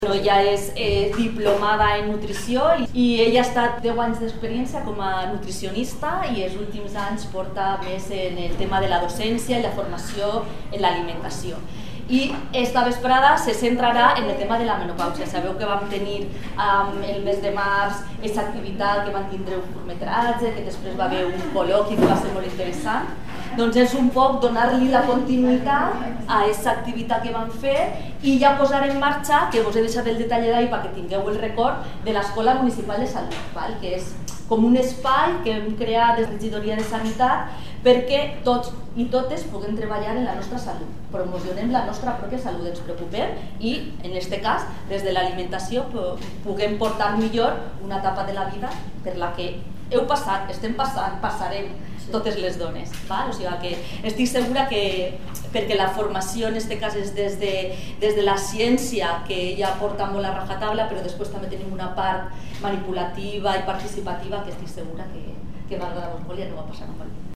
Ella és diplomada en nutrició i ella ha estat 10 anys d'experiència com a nutricionista i els últims anys porta més en el tema de la docència i la formació en l'alimentació. I esta vesprada se centrarà en el tema de la menopàusia. Sabeu que vam tenir el mes de març aquesta activitat que van tindre un curtmetratge, que després va haver un col·loqui que va ser molt interessant. Doncs és un poc donar-li la continuïtat a aquesta activitat que vam fer i ja posar en marxa, que us he deixat el detall d'ahir perquè tingueu el record, de l'Escola Municipal de Salut, que és com un espai que hem creat des de la Regidoria de Sanitat perquè tots i totes puguem treballar en la nostra salut, promocionem la nostra pròpia salut, ens preocupem i, en aquest cas, des de l'alimentació puguem portar millor una etapa de la vida per la que heu passat, estem passant, passarem totes les dones. O sigui que estic segura que, perquè la formació en aquest cas és des de la ciència, que ella porta molt a rajatabla, però després també tenim una part manipulativa i participativa que estic segura que va agradar molt i no va passar molt.